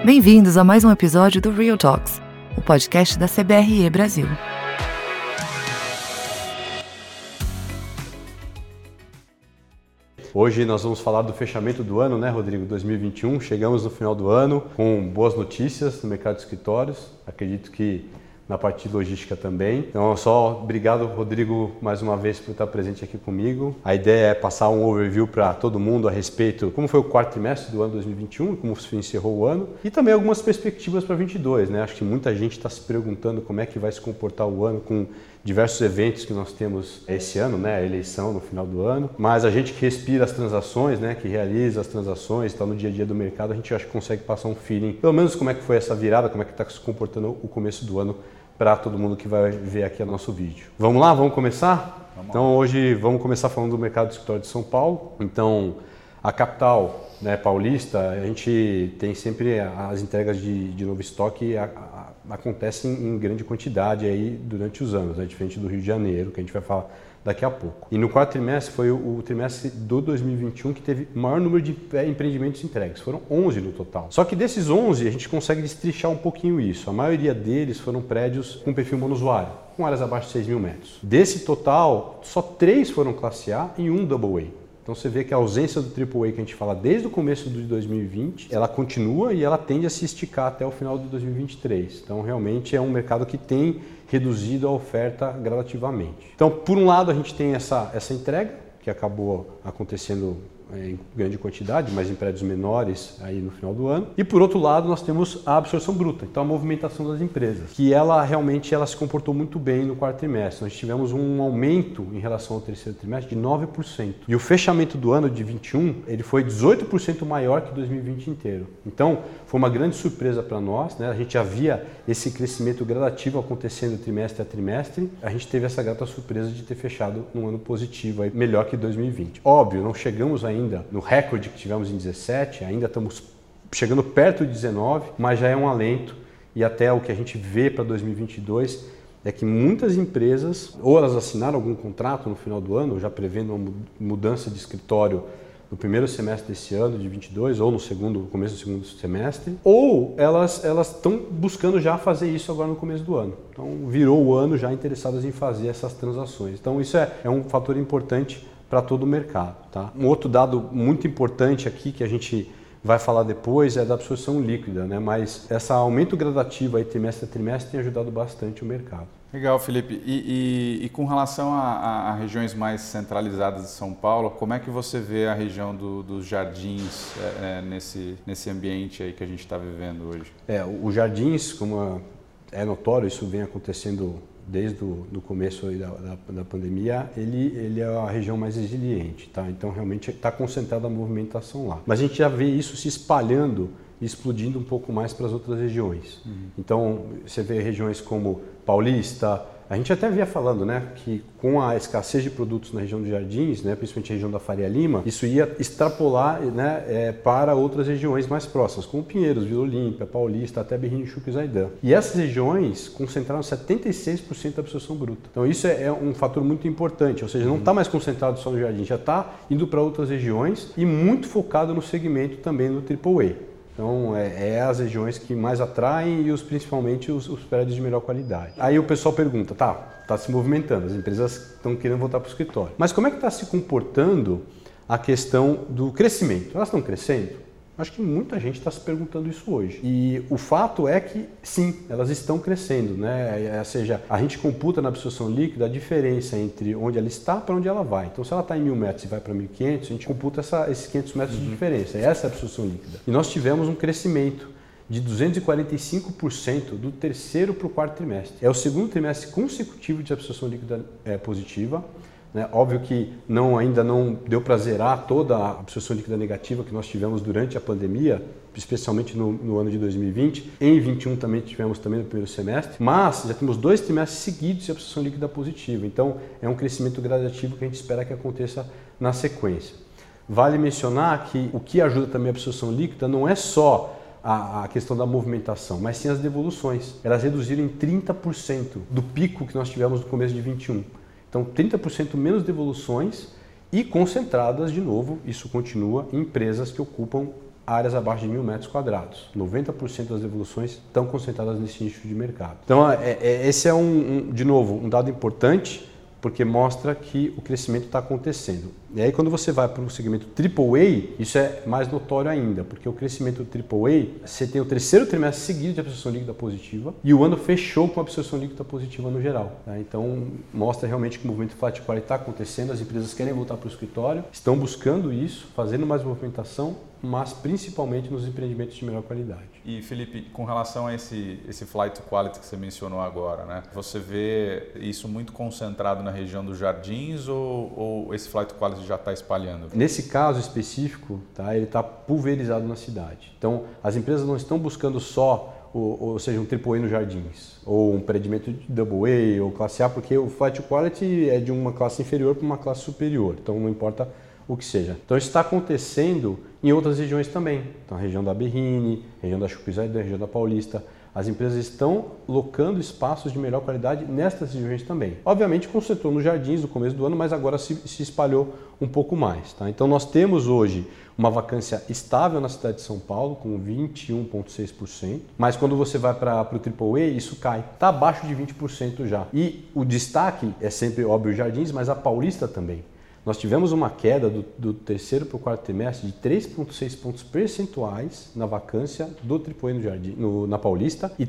Bem-vindos a mais um episódio do Real Talks, o podcast da CBRE Brasil. Hoje nós vamos falar do fechamento do ano, né, Rodrigo? 2021. Chegamos no final do ano com boas notícias no mercado de escritórios. Acredito que na parte de logística também. Então, só obrigado, Rodrigo, mais uma vez por estar presente aqui comigo. A ideia é passar um overview para todo mundo a respeito de como foi o quarto trimestre do ano 2021, como se encerrou o ano, e também algumas perspectivas para 2022, né? Acho que muita gente está se perguntando como é que vai se comportar o ano com diversos eventos que nós temos esse ano, né? A eleição no final do ano. Mas a gente que respira as transações, né? Que realiza as transações, está no dia a dia do mercado, a gente acho que consegue passar um feeling, pelo menos como é que foi essa virada, como é que está se comportando o começo do ano para todo mundo que vai ver aqui o nosso vídeo. Vamos lá? Vamos começar? Então hoje vamos começar falando do mercado de escritório de São Paulo. Então a capital, né, paulista, a gente tem sempre as entregas de novo estoque acontecem em grande quantidade aí durante os anos, né, diferente do Rio de Janeiro, que a gente vai falar daqui a pouco. E no quarto trimestre foi o trimestre do 2021 que teve o maior número de empreendimentos entregues. Foram 11 no total. Só que desses 11 a gente consegue destrichar um pouquinho isso. A maioria deles foram prédios com perfil monousuário, com áreas abaixo de 6 mil metros. Desse total, só 3 foram classe A e 1 Double A. Então você vê que a ausência do AAA que a gente fala desde o começo de 2020, ela continua e ela tende a se esticar até o final de 2023. Então realmente é um mercado que tem reduzido a oferta gradativamente. Então por um lado a gente tem essa entrega, que acabou acontecendo em grande quantidade, mas em prédios menores aí no final do ano. E por outro lado nós temos a absorção bruta, então a movimentação das empresas, que ela realmente se comportou muito bem no quarto trimestre. Nós tivemos um aumento em relação ao terceiro trimestre de 9%. E o fechamento do ano de 21, ele foi 18% maior que 2020 inteiro. Então foi uma grande surpresa para nós, né? A gente já via esse crescimento gradativo acontecendo trimestre a trimestre. A gente teve essa grata surpresa de ter fechado um ano positivo, aí, melhor que 2020. Óbvio, não chegamos ainda no recorde que tivemos em 17, ainda estamos chegando perto de 19, mas já é um alento e até o que a gente vê para 2022 é que muitas empresas, ou elas assinaram algum contrato no final do ano, já prevendo uma mudança de escritório no primeiro semestre desse ano, de 22, ou no começo do segundo semestre, ou elas estão buscando já fazer isso agora no começo do ano. Então virou o ano já interessadas em fazer essas transações. Então isso é um fator importante para todo o mercado. Tá? Um outro dado muito importante aqui que a gente vai falar depois é da absorção líquida, né? Mas esse aumento gradativo aí trimestre a trimestre tem ajudado bastante o mercado. Legal, Felipe. E com relação a regiões mais centralizadas de São Paulo, como é que você vê a região dos Jardins nesse ambiente aí que a gente está vivendo hoje? Os Jardins, como é notório, isso vem acontecendo desde o começo aí da pandemia, ele é a região mais resiliente, tá? Então realmente está concentrada a movimentação lá. Mas a gente já vê isso se espalhando e explodindo um pouco mais para as outras regiões. Então você vê regiões como Paulista, a gente até via falando, né, que com a escassez de produtos na região dos Jardins, né, principalmente a região da Faria Lima, isso ia extrapolar, né, para outras regiões mais próximas, como Pinheiros, Vila Olímpia, Paulista, até Berrini, Chucre e Zaidan. E essas regiões concentraram 76% da absorção bruta. Então isso é um fator muito importante, ou seja, não está mais concentrado só no Jardim, já está indo para outras regiões e muito focado no segmento também do AAA. Então, as regiões que mais atraem e principalmente os prédios de melhor qualidade. Aí o pessoal pergunta, tá se movimentando, as empresas estão querendo voltar para o escritório. Mas como é que está se comportando a questão do crescimento? Elas estão crescendo? Acho que muita gente está se perguntando isso hoje. E o fato é que, sim, elas estão crescendo, né? Ou seja, a gente computa na absorção líquida a diferença entre onde ela está para onde ela vai. Então, se ela está em 1.000 metros e vai para 1.500, a gente computa esses 500 metros de diferença. Essa é a absorção líquida. E nós tivemos um crescimento de 245% do terceiro para o quarto trimestre. É o segundo trimestre consecutivo de absorção líquida positiva. Óbvio que ainda não deu para zerar toda a absorção líquida negativa que nós tivemos durante a pandemia, especialmente no ano de 2020. Em 2021 também tivemos no primeiro semestre, mas já temos 2 trimestres seguidos de absorção líquida positiva. Então é um crescimento gradativo que a gente espera que aconteça na sequência. Vale mencionar que o que ajuda também a absorção líquida não é só a questão da movimentação, mas sim as devoluções. Elas reduziram em 30% do pico que nós tivemos no começo de 2021. Então, 30% menos devoluções e concentradas, de novo, isso continua em empresas que ocupam áreas abaixo de 1.000 metros quadrados. 90% das devoluções estão concentradas nesse nicho de mercado. Então, esse é de novo, um dado importante, porque mostra que o crescimento está acontecendo. E aí, quando você vai para o segmento AAA, isso é mais notório ainda, porque o crescimento AAA, você tem o terceiro trimestre seguido de absorção líquida positiva e o ano fechou com absorção líquida positiva no geral. Tá? Então, mostra realmente que o movimento flight to quality está acontecendo, as empresas querem voltar para o escritório, estão buscando isso, fazendo mais movimentação, mas principalmente nos empreendimentos de melhor qualidade. E Felipe, com relação a esse flight to quality que você mencionou agora, né? Você vê isso muito concentrado na região dos Jardins ou esse flight to quality já está espalhando? Nesse caso específico, tá, ele está pulverizado na cidade. Então, as empresas não estão buscando só, ou seja, um AAA nos Jardins, ou um empreendimento de AA ou classe A, porque o flight to quality é de uma classe inferior para uma classe superior, então não importa o que seja. Então, isso está acontecendo em outras regiões também. Então, a região da Berrini, região da Chucrizade, região da Paulista. As empresas estão locando espaços de melhor qualidade nestas regiões também. Obviamente, concentrou nos Jardins no começo do ano, mas agora se espalhou um pouco mais. Tá? Então, nós temos hoje uma vacância estável na cidade de São Paulo, com 21,6%. Mas quando você vai para o AAA, isso cai. Está abaixo de 20% já. E o destaque é sempre, óbvio, os Jardins, mas a Paulista também. Nós tivemos uma queda do terceiro para o quarto trimestre de 3,6 pontos percentuais na vacância do AAA no Jardim, na Paulista e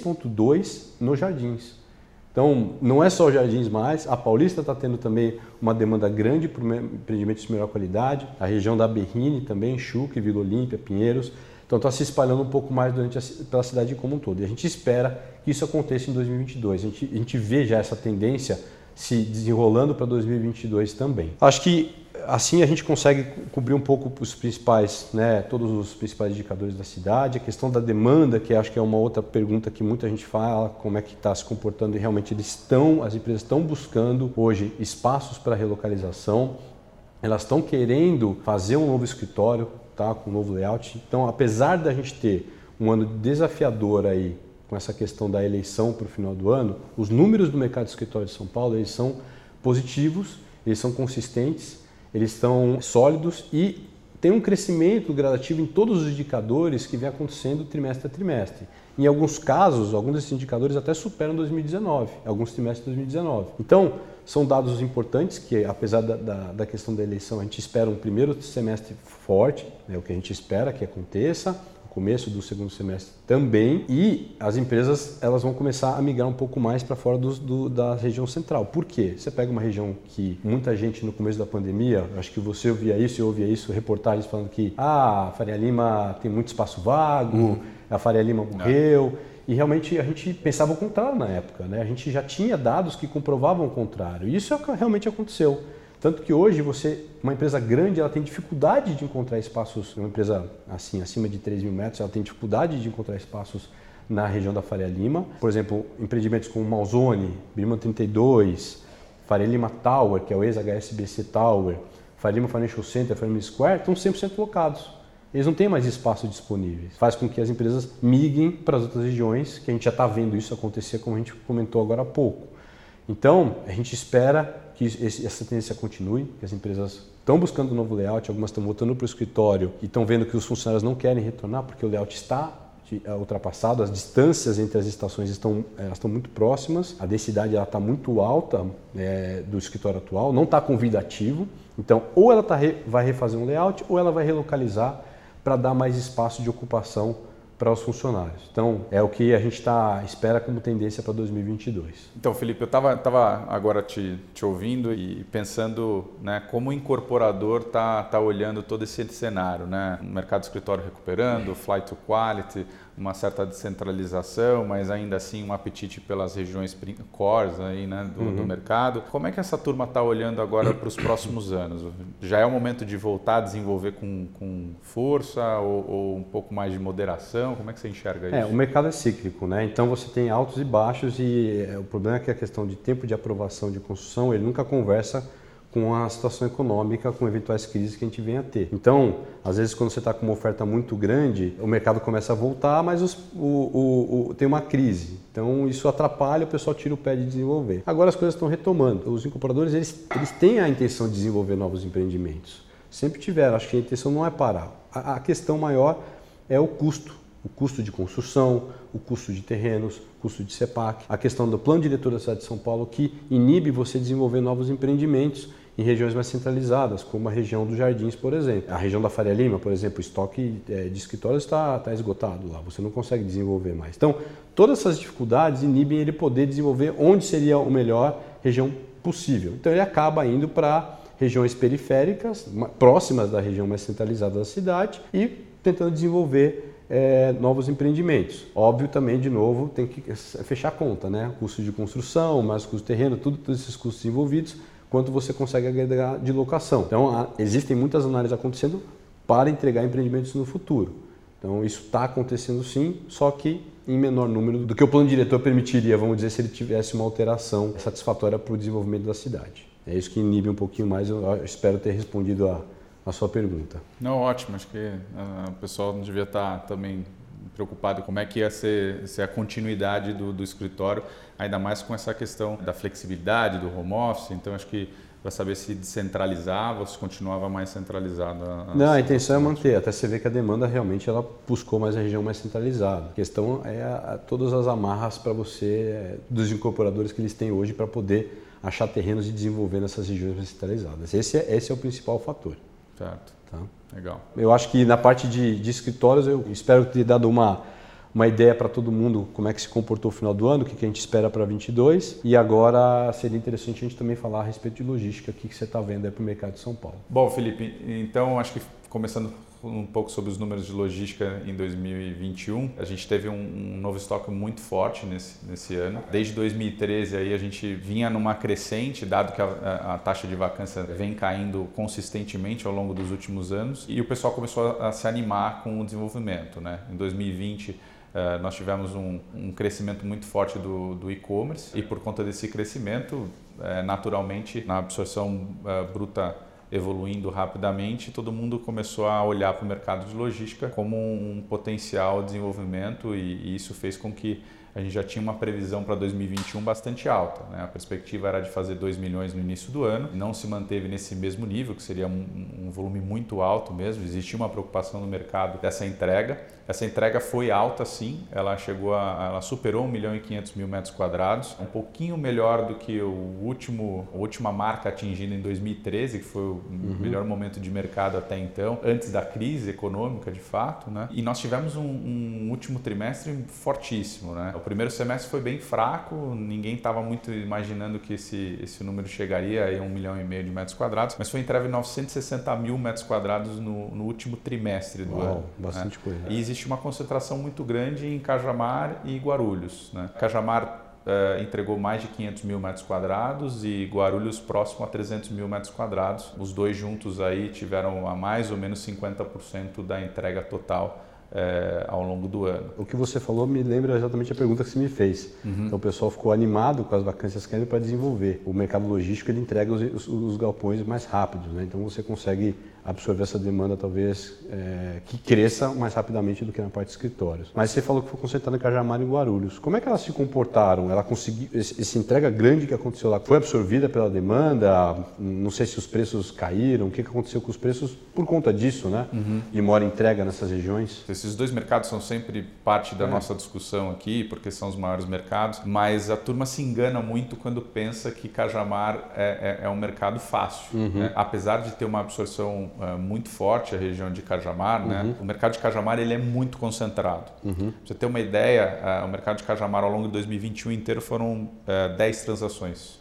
3,2 nos Jardins. Então, não é só os Jardins mais, a Paulista está tendo também uma demanda grande por empreendimentos de melhor qualidade, a região da Berrini também, Chucre, Vila Olímpia, Pinheiros. Então, está se espalhando um pouco mais pela cidade como um todo. E a gente espera que isso aconteça em 2022. A gente vê já essa tendência se desenrolando para 2022 também. Acho que assim a gente consegue cobrir um pouco os principais, né, todos os principais indicadores da cidade. A questão da demanda, que acho que é uma outra pergunta que muita gente fala, como é que está se comportando, e realmente as empresas estão buscando hoje espaços para relocalização, elas estão querendo fazer um novo escritório, tá, com um novo layout. Então, apesar da gente ter um ano desafiador aí, com essa questão da eleição para o final do ano, os números do mercado de escritório de São Paulo, eles são positivos, eles são consistentes, eles estão sólidos e tem um crescimento gradativo em todos os indicadores que vem acontecendo trimestre a trimestre. Em alguns casos, alguns desses indicadores até superam 2019, alguns trimestres de 2019. Então, são dados importantes que, apesar da questão da eleição, a gente espera um primeiro semestre forte, é o que a gente espera que aconteça, começo do segundo semestre também, e as empresas elas vão começar a migrar um pouco mais para fora da região central. Por quê? Você pega uma região que muita gente no começo da pandemia, acho que você ouvia isso, eu ouvia isso, reportagens falando que a Faria Lima tem muito espaço vago, a Faria Lima morreu, e realmente a gente pensava o contrário na época, né? A gente já tinha dados que comprovavam o contrário, e isso realmente aconteceu. Tanto que hoje uma empresa grande, ela tem dificuldade de encontrar espaços, uma empresa assim, acima de 3.000 metros, ela tem dificuldade de encontrar espaços na região da Faria Lima. Por exemplo, empreendimentos como Malzone, Birman 32, Faria Lima Tower, que é o ex-HSBC Tower, Faria Lima Financial Center, Faria Lima Square, estão 100% locados. Eles não têm mais espaço disponível. Faz com que as empresas migrem para as outras regiões, que a gente já está vendo isso acontecer, como a gente comentou agora há pouco. Então, a gente espera que essa tendência continue, que as empresas estão buscando um novo layout, algumas estão voltando para o escritório e estão vendo que os funcionários não querem retornar porque o layout está ultrapassado, as distâncias entre as estações estão muito próximas, a densidade está muito alta do escritório atual, não está com vida ativo, então ou ela vai refazer um layout ou ela vai relocalizar para dar mais espaço de ocupação para os funcionários. Então, é o que a gente espera como tendência para 2022. Então, Felipe, eu estava agora te ouvindo e pensando, né, como o incorporador está olhando todo esse cenário, né? O mercado de escritório recuperando, flight to quality, uma certa descentralização, mas ainda assim um apetite pelas regiões cores aí, né, do mercado. Como é que essa turma está olhando agora para os próximos anos? Já é o momento de voltar a desenvolver com força ou um pouco mais de moderação? Como é que você enxerga isso? O mercado é cíclico, né? Então você tem altos e baixos e o problema é que a questão de tempo de aprovação de construção, ele nunca conversa com a situação econômica, com eventuais crises que a gente venha a ter. Então, às vezes quando você está com uma oferta muito grande, o mercado começa a voltar, mas tem uma crise. Então isso atrapalha, o pessoal tira o pé de desenvolver. Agora as coisas estão retomando. Os incorporadores, eles têm a intenção de desenvolver novos empreendimentos. Sempre tiveram, acho que a intenção não é parar. A questão maior é o custo de construção, o custo de terrenos, o custo de CEPAC, a questão do plano diretor da cidade de São Paulo que inibe você desenvolver novos empreendimentos em regiões mais centralizadas, como a região dos Jardins, por exemplo. A região da Faria Lima, por exemplo, o estoque de escritórios está esgotado lá, você não consegue desenvolver mais. Então, todas essas dificuldades inibem ele poder desenvolver onde seria a melhor região possível. Então, ele acaba indo para regiões periféricas, próximas da região mais centralizada da cidade e tentando desenvolver novos empreendimentos. Óbvio também, de novo, tem que fechar a conta, né? Custo de construção, mais custo de terreno, todos esses custos envolvidos, quanto você consegue agregar de locação. Então, existem muitas análises acontecendo para entregar empreendimentos no futuro. Então, isso está acontecendo sim, só que em menor número do que o plano diretor permitiria, vamos dizer, se ele tivesse uma alteração satisfatória para o desenvolvimento da cidade. É isso que inibe um pouquinho mais, eu espero ter respondido a sua pergunta. Não, ótimo, acho que o pessoal devia estar também preocupado como é que ia ser a continuidade do escritório, ainda mais com essa questão da flexibilidade, do home office, então acho que para saber se descentralizava ou se continuava mais centralizada. Não, a intenção é manter, até você ver que a demanda realmente ela buscou mais a região mais centralizada. A questão é todas as amarras para você, dos incorporadores que eles têm hoje para poder achar terrenos e desenvolver nessas regiões mais centralizadas. Esse é o principal fator. Certo. Tá? Legal. Eu acho que na parte de escritórios, eu espero ter dado uma ideia para todo mundo como é que se comportou o final do ano, o que a gente espera para 2022. E agora seria interessante a gente também falar a respeito de logística, o que você está vendo aí para o mercado de São Paulo. Bom, Felipe, então acho que começando um pouco sobre os números de logística em 2021, a gente teve um novo estoque muito forte nesse ano. Desde 2013 aí a gente vinha numa crescente, dado que a taxa de vacância vem caindo consistentemente ao longo dos últimos anos, e o pessoal começou a se animar com o desenvolvimento, né? Em 2020 nós tivemos um crescimento muito forte do e-commerce e por conta desse crescimento, naturalmente, na absorção bruta evoluindo rapidamente, todo mundo começou a olhar para o mercado de logística como um potencial desenvolvimento e isso fez com que a gente já tinha uma previsão para 2021 bastante alta, né? A perspectiva era de fazer 2 milhões no início do ano, não se manteve nesse mesmo nível, que seria um volume muito alto mesmo, existia uma preocupação no mercado dessa entrega. Essa entrega foi alta sim, ela superou 1.500.000 metros quadrados, um pouquinho melhor do que a última marca atingida em 2013, que foi o melhor momento de mercado até então, antes da crise econômica de fato, né? E nós tivemos um último trimestre fortíssimo, né? O primeiro semestre foi bem fraco, ninguém estava muito imaginando que esse número chegaria a 1,5 milhão de metros quadrados, mas foi entregue 960.000 metros quadrados no último trimestre do ano. Bastante coisa. E existe uma concentração muito grande em Cajamar e Guarulhos, né? Cajamar entregou mais de 500.000 metros quadrados e Guarulhos próximo a 300.000 metros quadrados. Os dois juntos aí tiveram a mais ou menos 50% da entrega total ao longo do ano. O que você falou me lembra exatamente a pergunta que você me fez. Então o pessoal ficou animado com as vacâncias caindo para desenvolver. O mercado logístico ele entrega os galpões mais rápidos, né? Então você consegue absorver essa demanda talvez que cresça mais rapidamente do que na parte de escritórios. Mas você falou que foi concentrado em Cajamar e Guarulhos. Como é que elas se comportaram? Ela conseguiu essa entrega grande que aconteceu lá foi absorvida pela demanda? Não sei se os preços caíram. O que aconteceu com os preços por conta disso, né? De maior entrega nessas regiões? Esses dois mercados são sempre parte da nossa discussão aqui, porque são os maiores mercados, mas a turma se engana muito quando pensa que Cajamar é um mercado fácil. Né? Apesar de ter uma absorção muito forte, a região de Cajamar, né? O mercado de Cajamar ele é muito concentrado. Pra você ter uma ideia, o mercado de Cajamar ao longo de 2021 inteiro foram 10 transações.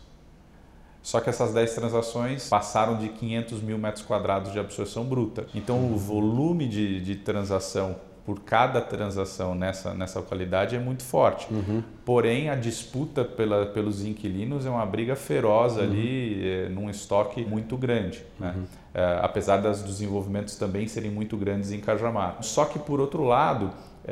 Só que essas 10 transações passaram de 500.000 metros quadrados de absorção bruta. Então o volume de transação por cada transação nessa localidade é muito forte. Porém, a disputa pelos inquilinos é uma briga feroz ali num estoque muito grande, né? Apesar dos desenvolvimentos também serem muito grandes em Cajamar. Só que, por outro lado,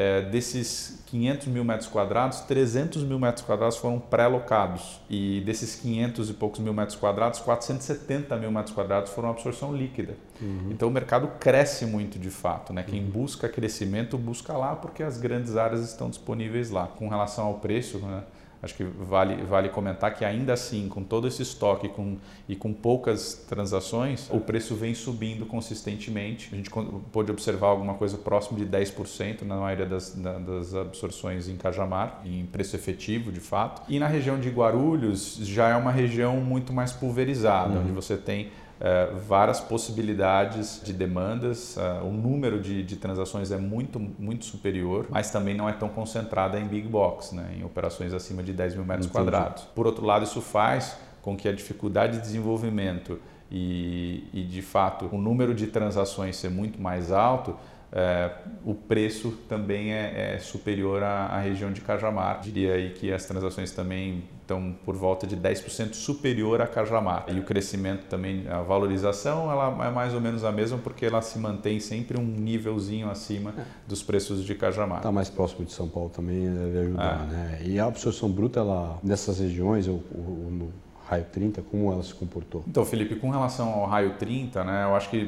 desses 500.000 metros quadrados, 300.000 metros quadrados foram pré-locados. E desses 500 e poucos mil metros quadrados, 470.000 metros quadrados foram absorção líquida. Então o mercado cresce muito de fato, né? Quem busca crescimento, busca lá porque as grandes áreas estão disponíveis lá. Com relação ao preço, né? Acho que vale comentar que ainda assim, com todo esse estoque e com poucas transações, o preço vem subindo consistentemente. A gente pôde observar alguma coisa próximo de 10% na maioria das absorções em Cajamar, em preço efetivo, de fato. E na região de Guarulhos já é uma região muito mais pulverizada, onde você tem várias possibilidades de demandas, o número de transações é muito superior, mas também não é tão concentrada em big box, né, em operações acima de 10 mil metros quadrados. Por outro lado, isso faz com que a dificuldade de desenvolvimento e de fato, o número de transações ser muito mais alto, o preço também é superior à região de Cajamar. Diria aí que as transações também estão por volta de 10% superior a Cajamar. E o crescimento também, a valorização, ela é mais ou menos a mesma porque ela se mantém sempre um nívelzinho acima dos preços de Cajamar. Está mais próximo de São Paulo também deve ajudar, né? E a absorção bruta, nessas regiões, no raio 30, como ela se comportou? Então, Felipe, com relação ao raio 30, né, eu acho que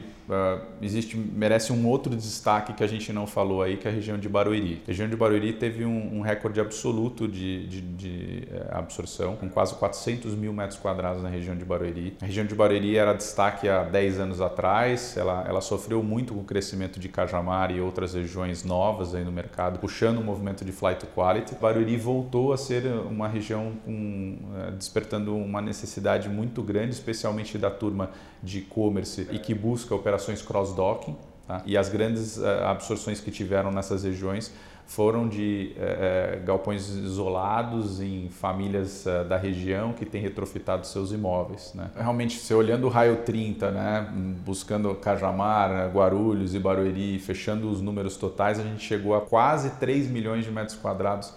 merece um outro destaque que a gente não falou aí, que é a região de Barueri. A região de Barueri teve um recorde absoluto de absorção, com quase 400 mil metros quadrados na região de Barueri. A região de Barueri era destaque há 10 anos atrás, ela sofreu muito com o crescimento de Cajamar e outras regiões novas aí no mercado, puxando o movimento de flight to quality. Barueri voltou a ser uma região despertando uma necessidade muito grande, especialmente da turma de e-commerce e que busca operações cross-docking. Tá? E as grandes absorções que tiveram nessas regiões foram de galpões isolados em famílias da região que têm retrofitado seus imóveis. Né? Realmente, se olhando o raio 30, né, buscando Cajamar, Guarulhos e Barueri, fechando os números totais, a gente chegou a quase 3 milhões de metros quadrados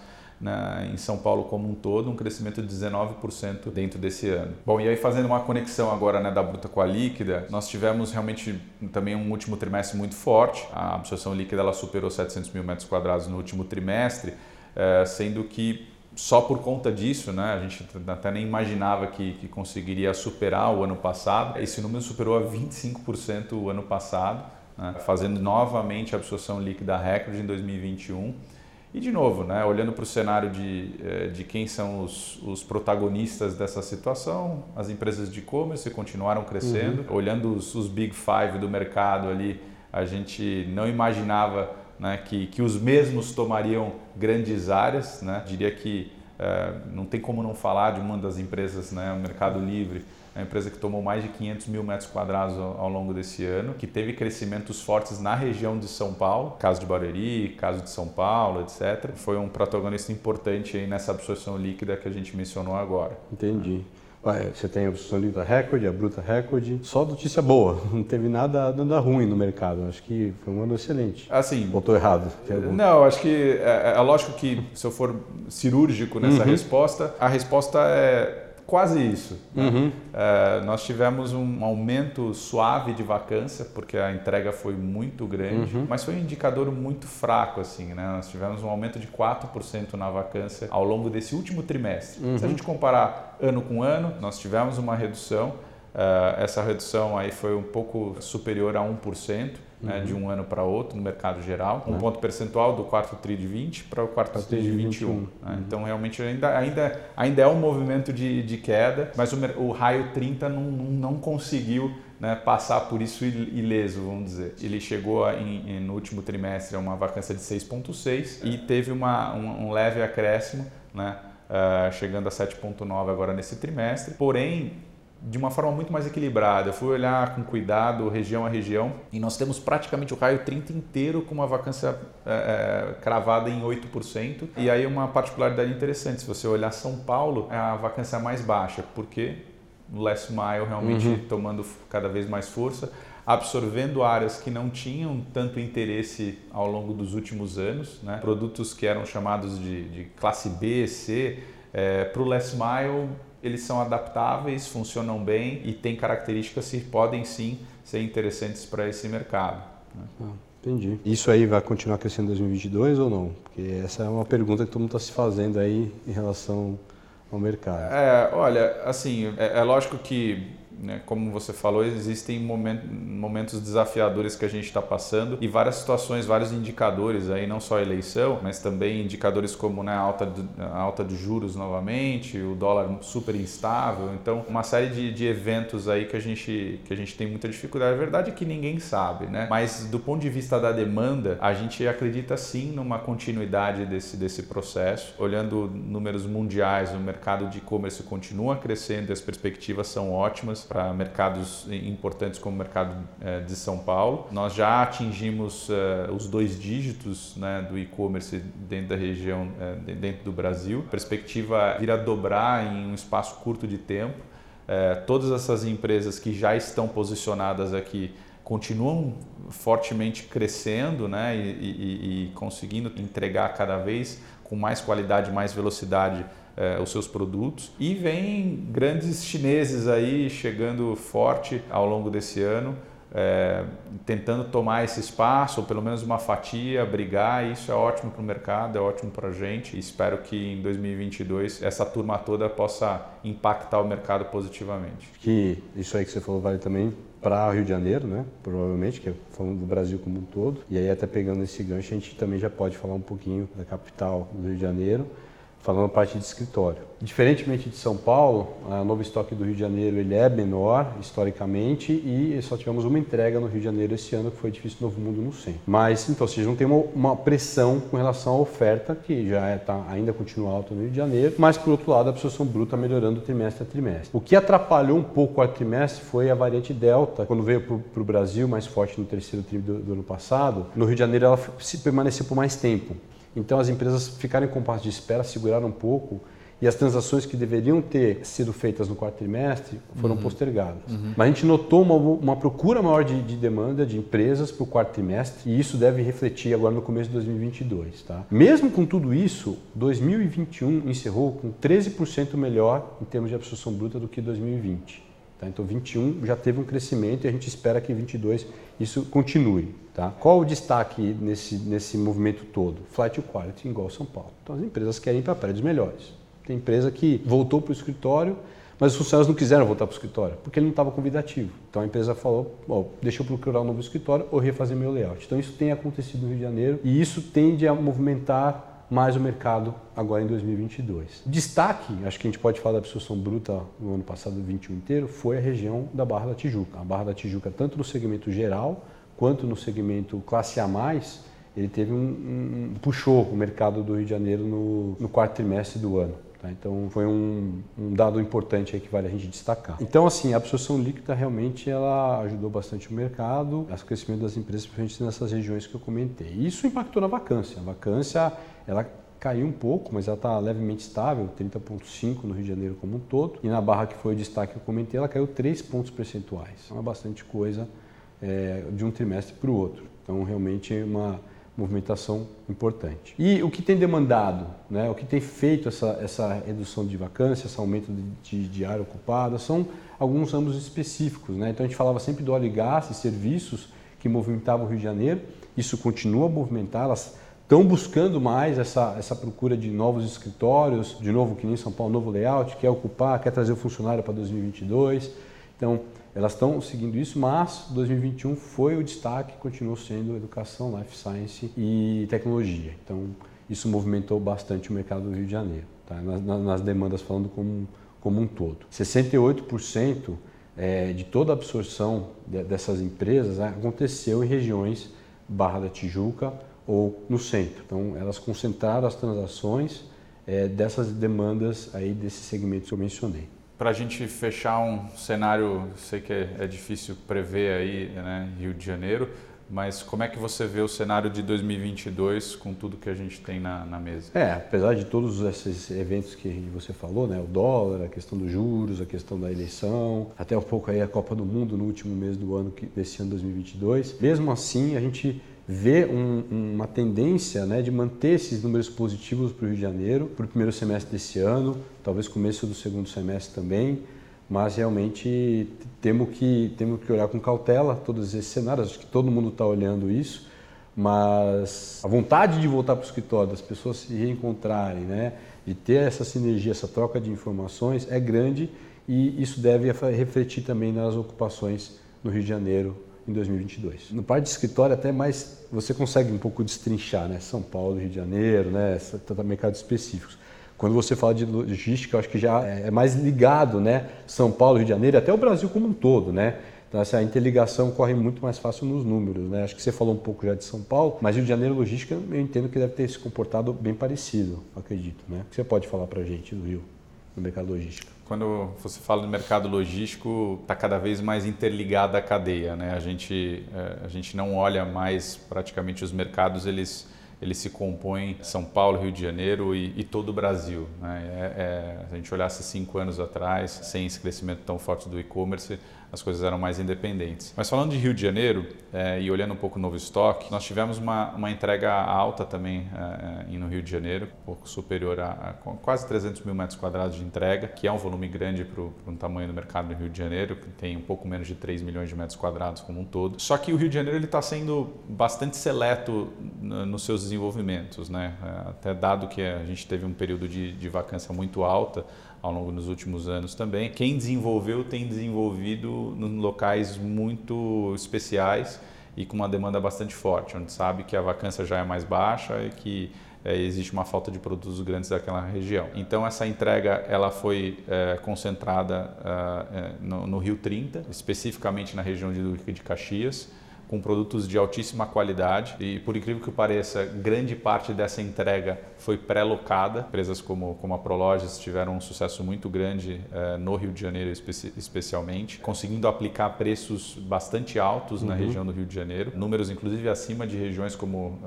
em São Paulo como um todo, um crescimento de 19% dentro desse ano. Bom, e aí fazendo uma conexão agora, né, da bruta com a líquida, nós tivemos realmente também um último trimestre muito forte. A absorção líquida ela superou 700 mil metros quadrados no último trimestre, sendo que só por conta disso, né, a gente até nem imaginava que conseguiria superar o ano passado. Esse número superou a 25% o ano passado, né, fazendo novamente a absorção líquida recorde em 2021. E de novo, né, olhando para o cenário de quem são os protagonistas dessa situação, as empresas de e-commerce continuaram crescendo. Olhando os Big Five do mercado ali, a gente não imaginava, né, que os mesmos tomariam grandes áreas. Né? Diria que não tem como não falar de uma das empresas, né, o Mercado Livre, a empresa que tomou mais de 500 mil metros quadrados ao longo desse ano, que teve crescimentos fortes na região de São Paulo, caso de Barueri, caso de São Paulo, etc. Foi um protagonista importante aí nessa absorção líquida que a gente mencionou agora. Entendi. Você tem a absorção líquida recorde, a bruta recorde, só notícia boa, não teve nada ruim no mercado, acho que foi um ano excelente. Assim, ou estou errado? Não, acho que é lógico que se eu for cirúrgico nessa resposta, a resposta é quase isso. Né? Nós tivemos um aumento suave de vacância, porque a entrega foi muito grande, mas foi um indicador muito fraco. Assim, né? Nós tivemos um aumento de 4% na vacância ao longo desse último trimestre. Se a gente comparar ano com ano, nós tivemos uma redução. Essa redução aí foi um pouco superior a 1%. Né, de um ano para outro no mercado geral, um ponto percentual do quarto TRI de 20 para o quarto TRI de 21. Né? Então, realmente, ainda é um movimento de queda, mas o raio 30 não conseguiu, né, passar por isso ileso, vamos dizer. Ele chegou no último trimestre a uma vacância de 6,6 e teve um leve acréscimo, né, chegando a 7,9 agora nesse trimestre, porém, de uma forma muito mais equilibrada. Eu fui olhar com cuidado, região a região, e nós temos praticamente o raio 30 inteiro com uma vacância cravada em 8%. E aí uma particularidade interessante, se você olhar São Paulo, é a vacância mais baixa, porque o last mile realmente tomando cada vez mais força, absorvendo áreas que não tinham tanto interesse ao longo dos últimos anos, né? Produtos que eram chamados de classe B, C, para o last mile, eles são adaptáveis, funcionam bem e têm características que podem sim ser interessantes para esse mercado. Né? Entendi. Isso aí vai continuar crescendo em 2022 ou não? Porque essa é uma pergunta que todo mundo está se fazendo aí em relação ao mercado. Olha, assim, é lógico que né, como você falou, existem momentos desafiadores que a gente está passando e várias situações, vários indicadores, aí, não só a eleição, mas também indicadores como, né, a alta de juros novamente, o dólar super instável. Então, uma série de eventos aí que a gente tem muita dificuldade. A verdade é que ninguém sabe, né? Mas do ponto de vista da demanda, a gente acredita sim numa continuidade desse processo. Olhando números mundiais, o mercado de e-commerce continua crescendo e as perspectivas são ótimas para mercados importantes como o mercado de São Paulo. Nós já atingimos os 2 dígitos, né, do e-commerce dentro da região, dentro do Brasil. A perspectiva vir a dobrar em um espaço curto de tempo. Todas essas empresas que já estão posicionadas aqui continuam fortemente crescendo, né, e conseguindo entregar cada vez com mais qualidade, mais velocidade os seus produtos. E vem grandes chineses aí chegando forte ao longo desse ano, tentando tomar esse espaço, ou pelo menos uma fatia, brigar. Isso é ótimo para o mercado, é ótimo para a gente. Espero que em 2022 essa turma toda possa impactar o mercado positivamente. Que isso aí que você falou vale também para o Rio de Janeiro, né? Provavelmente, que é falando do Brasil como um todo. E aí, até pegando esse gancho, a gente também já pode falar um pouquinho da capital do Rio de Janeiro, falando a parte de escritório. Diferentemente de São Paulo, o novo estoque do Rio de Janeiro ele é menor historicamente e só tivemos uma entrega no Rio de Janeiro esse ano, que foi Edifício Novo Mundo no centro. Mas, então, vocês não tem uma pressão com relação à oferta, que já ainda continua alta no Rio de Janeiro, mas, por outro lado, a absorção bruta melhorando trimestre a trimestre. O que atrapalhou um pouco o quarto trimestre foi a variante Delta, quando veio para o Brasil mais forte no terceiro trimestre do ano passado. No Rio de Janeiro ela permaneceu por mais tempo. Então as empresas ficaram em compasso de espera, seguraram um pouco e as transações que deveriam ter sido feitas no quarto trimestre foram postergadas. Mas a gente notou uma procura maior de demanda de empresas para o quarto trimestre e isso deve refletir agora no começo de 2022. Tá? Mesmo com tudo isso, 2021 encerrou com 13% melhor em termos de absorção bruta do que 2020. Tá? Então 2021 já teve um crescimento e a gente espera que em 2022 isso continue. Tá? Qual o destaque nesse movimento todo? Flight to quality igual São Paulo. Então as empresas querem ir para prédios melhores. Tem empresa que voltou para o escritório, mas os funcionários não quiseram voltar para o escritório, porque ele não estava convidativo. Então a empresa falou, deixa eu procurar um novo escritório ou refazer meu layout. Então isso tem acontecido no Rio de Janeiro e isso tende a movimentar mais o mercado agora em 2022. Destaque, acho que a gente pode falar da absorção bruta no ano passado, 2021 inteiro, foi a região da Barra da Tijuca. A Barra da Tijuca, tanto no segmento geral, quanto no segmento classe A+, ele teve puxou o mercado do Rio de Janeiro no quarto trimestre do ano. Tá? Então foi um dado importante aí que vale a gente destacar. Então assim, a absorção líquida realmente ela ajudou bastante o mercado, o crescimento das empresas, principalmente nessas regiões que eu comentei. E isso impactou na vacância. A vacância ela caiu um pouco, mas ela está levemente estável, 30,5% no Rio de Janeiro como um todo. E na Barra, que foi o destaque que eu comentei, ela caiu 3 pontos percentuais. Então é bastante coisa de um trimestre para o outro. Então realmente é uma movimentação importante. E o que tem demandado, né, o que tem feito essa redução de vacância, esse aumento de área ocupada, são alguns ramos específicos. Né? Então a gente falava sempre do óleo e gás e serviços que movimentavam o Rio de Janeiro. Isso continua a movimentar, elas estão buscando mais essa procura de novos escritórios, de novo que nem São Paulo, novo layout, quer ocupar, quer trazer o funcionário para 2022. Então elas estão seguindo isso, mas 2021 foi o destaque, continuou sendo educação, life science e tecnologia. Então, isso movimentou bastante o mercado do Rio de Janeiro, tá? nas demandas falando como um todo. 68% de toda a absorção dessas empresas aconteceu em regiões Barra da Tijuca ou no centro. Então, elas concentraram as transações dessas demandas aí desses segmentos que eu mencionei. Para a gente fechar um cenário, sei que é difícil prever aí, né, Rio de Janeiro, mas como é que você vê o cenário de 2022 com tudo que a gente tem na mesa? Apesar de todos esses eventos que você falou, né, o dólar, a questão dos juros, a questão da eleição, até um pouco aí a Copa do Mundo no último mês do ano, desse ano 2022, mesmo assim a gente vê uma tendência, né, de manter esses números positivos para o Rio de Janeiro, para o primeiro semestre desse ano, talvez começo do segundo semestre também, mas realmente temos que olhar com cautela todos esses cenários, acho que todo mundo está olhando isso, mas a vontade de voltar para o escritório, das pessoas se reencontrarem, né, de ter essa sinergia, essa troca de informações é grande e isso deve refletir também nas ocupações no Rio de Janeiro em 2022. No parte de escritório até mais você consegue um pouco destrinchar, né? São Paulo, Rio de Janeiro, né? Mercados específicos. Quando você fala de logística, eu acho que já é mais ligado, né? São Paulo, Rio de Janeiro, até o Brasil como um todo, né? Então essa interligação corre muito mais fácil nos números, né? Acho que você falou um pouco já de São Paulo, mas Rio de Janeiro logística eu entendo que deve ter se comportado bem parecido, acredito, né? O que você pode falar para a gente do Rio, no mercado logístico? Quando você fala do mercado logístico, está cada vez mais interligada a cadeia, né? A gente não olha mais praticamente os mercados, eles se compõem São Paulo, Rio de Janeiro e todo o Brasil, né? Se a gente olhasse 5 anos atrás, sem esse crescimento tão forte do e-commerce, as coisas eram mais independentes. Mas falando de Rio de Janeiro e olhando um pouco o novo estoque, nós tivemos uma entrega alta também no Rio de Janeiro, um pouco superior a quase 300 mil metros quadrados de entrega, que é um volume grande para um tamanho do mercado no Rio de Janeiro, que tem um pouco menos de 3 milhões de metros quadrados como um todo. Só que o Rio de Janeiro está sendo bastante seleto nos seus desenvolvimentos, né? Até dado que a gente teve um período de vacância muito alta ao longo dos últimos anos também. Quem desenvolveu tem desenvolvido em locais muito especiais e com uma demanda bastante forte, onde sabe que a vacância já é mais baixa e que existe uma falta de produtos grandes daquela região. Então essa entrega ela foi concentrada no Rio 30, especificamente na região de Duque de Caxias, com produtos de altíssima qualidade e, por incrível que pareça, grande parte dessa entrega foi pré-locada. Empresas como a Prolojas tiveram um sucesso muito grande no Rio de Janeiro especialmente, conseguindo aplicar preços bastante altos na região do Rio de Janeiro, números inclusive acima de regiões como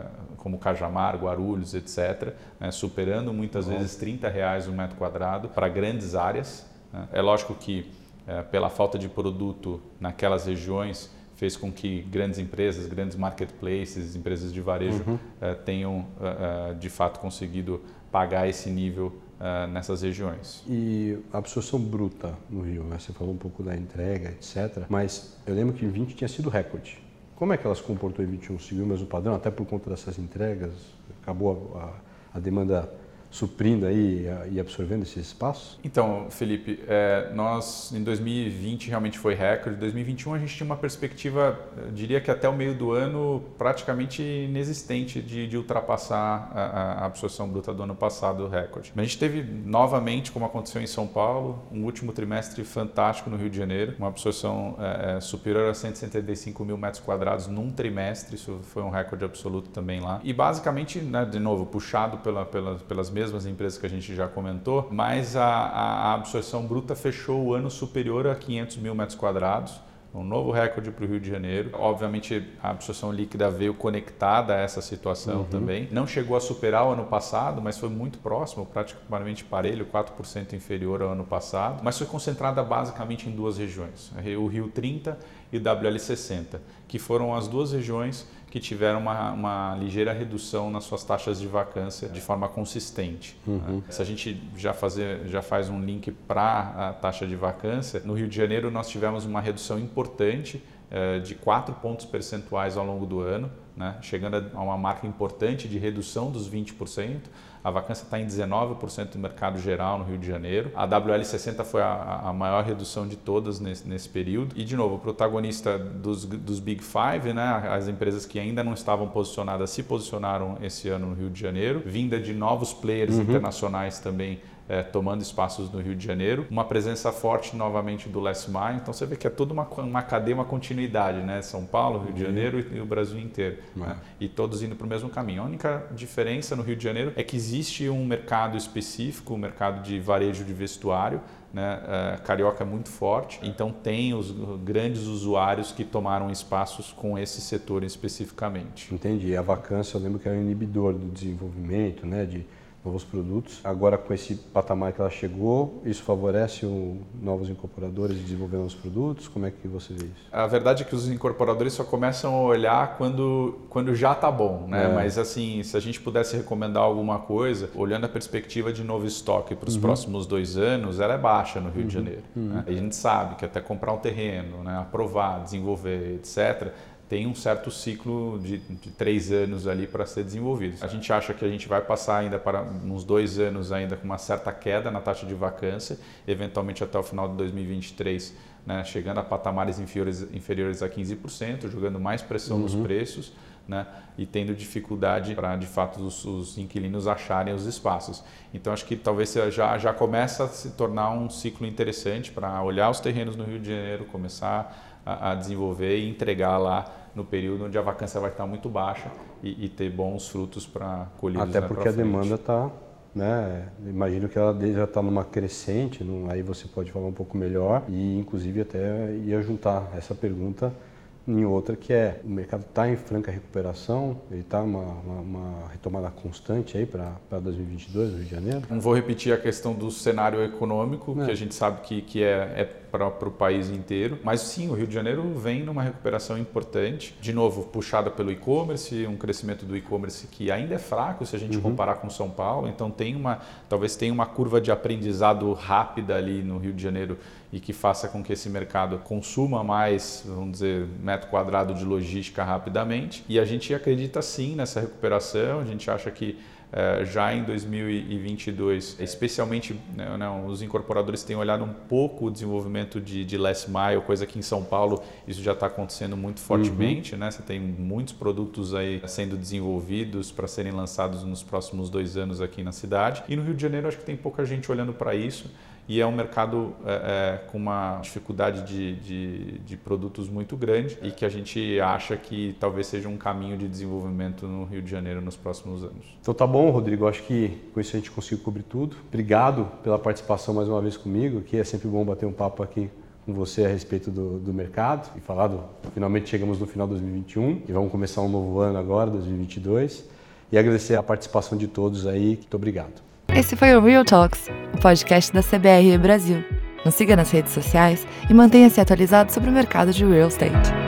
Cajamar, Guarulhos, etc., né, superando muitas vezes R$30 um metro quadrado para grandes áreas. Né. É lógico que pela falta de produto naquelas regiões fez com que grandes empresas, grandes marketplaces, empresas de varejo tenham de fato conseguido pagar esse nível nessas regiões. E a absorção bruta no Rio, né? Você falou um pouco da entrega, etc. Mas eu lembro que em 20 tinha sido recorde. Como é que ela se comportou em 21? Seguiu o mesmo padrão, até por conta dessas entregas? Acabou a demanda suprindo aí e absorvendo esse espaço? Então, Felipe, nós em 2020 realmente foi recorde. Em 2021 a gente tinha uma perspectiva, eu diria que até o meio do ano, praticamente inexistente de ultrapassar a absorção bruta do ano passado, recorde. Mas a gente teve novamente, como aconteceu em São Paulo, um último trimestre fantástico no Rio de Janeiro, uma absorção superior a 175 mil metros quadrados num trimestre, isso foi um recorde absoluto também lá. E basicamente, né, de novo, puxado pelas mesmas empresas que a gente já comentou, mas a absorção bruta fechou o ano superior a 500 mil metros quadrados, um novo recorde para o Rio de Janeiro. Obviamente, a absorção líquida veio conectada a essa situação também. Não chegou a superar o ano passado, mas foi muito próximo, praticamente parelho, 4% inferior ao ano passado, mas foi concentrada basicamente em duas regiões, o Rio 30 e o WL 60, que foram as duas regiões que tiveram uma ligeira redução nas suas taxas de vacância de forma consistente. Né? Se a gente já faz um link para a taxa de vacância, no Rio de Janeiro nós tivemos uma redução importante de 4 pontos percentuais ao longo do ano, né? Chegando a uma marca importante de redução dos 20%. A vacância está em 19% do mercado geral no Rio de Janeiro. A WL60 foi a maior redução de todas nesse período. E, de novo, o protagonista dos Big Five, né? As empresas que ainda não estavam posicionadas se posicionaram esse ano no Rio de Janeiro. Vinda de novos players internacionais também tomando espaços no Rio de Janeiro, uma presença forte novamente do Last Mile, então você vê que é toda uma cadeia, uma continuidade, né? São Paulo, Rio de Janeiro e o Brasil inteiro, né? E todos indo para o mesmo caminho. A única diferença no Rio de Janeiro é que existe um mercado específico, um mercado de varejo de vestuário, né? Carioca é muito forte, então tem os grandes usuários que tomaram espaços com esse setor especificamente. Entendi. A vacância eu lembro que era um inibidor do desenvolvimento, né? De novos produtos. Agora, com esse patamar que ela chegou, isso favorece novos incorporadores desenvolver novos produtos? Como é que você vê isso? A verdade é que os incorporadores só começam a olhar quando já está bom, né? Mas assim, se a gente pudesse recomendar alguma coisa, olhando a perspectiva de novo estoque para os próximos 2 anos, ela é baixa no Rio de Janeiro. Né? A gente sabe que até comprar um terreno, né? Aprovar, desenvolver, etc., tem um certo ciclo de 3 anos ali para ser desenvolvido. A gente acha que a gente vai passar ainda para uns 2 anos ainda com uma certa queda na taxa de vacância, eventualmente até o final de 2023, né, chegando a patamares inferiores a 15%, jogando mais pressão nos preços, né, e tendo dificuldade para, de fato, os inquilinos acharem os espaços. Então, acho que talvez já começa a se tornar um ciclo interessante para olhar os terrenos no Rio de Janeiro, começar a desenvolver e entregar lá no período onde a vacância vai estar muito baixa e ter bons frutos para colhidos. Até porque a demanda está, né, imagino que ela já está numa crescente, aí você pode falar um pouco melhor e inclusive até ia juntar essa pergunta em outra, que é, o mercado está em franca recuperação, ele está uma retomada constante aí para 2022, no Rio de Janeiro? Não vou repetir a questão do cenário econômico, que a gente sabe que é para o país inteiro, mas sim, o Rio de Janeiro vem numa recuperação importante, de novo puxada pelo e-commerce, um crescimento do e-commerce que ainda é fraco se a gente comparar com São Paulo, então talvez tenha uma curva de aprendizado rápida ali no Rio de Janeiro e que faça com que esse mercado consuma mais, vamos dizer, metro quadrado de logística rapidamente. E a gente acredita sim nessa recuperação, a gente acha que já em 2022, especialmente, né, os incorporadores têm olhado um pouco o desenvolvimento de last mile, coisa que em São Paulo isso já está acontecendo muito fortemente, né? Você tem muitos produtos aí sendo desenvolvidos para serem lançados nos próximos 2 anos aqui na cidade. E no Rio de Janeiro acho que tem pouca gente olhando para isso. E é um mercado com uma dificuldade de produtos muito grande e que a gente acha que talvez seja um caminho de desenvolvimento no Rio de Janeiro nos próximos anos. Então tá bom, Rodrigo, acho que com isso a gente conseguiu cobrir tudo. Obrigado pela participação mais uma vez comigo, que é sempre bom bater um papo aqui com você a respeito do mercado e falar finalmente chegamos no final de 2021 e vamos começar um novo ano agora, 2022, e agradecer a participação de todos aí. Muito obrigado. Esse foi o Real Talks, o podcast da CBRE Brasil. Nos siga nas redes sociais e mantenha-se atualizado sobre o mercado de real estate.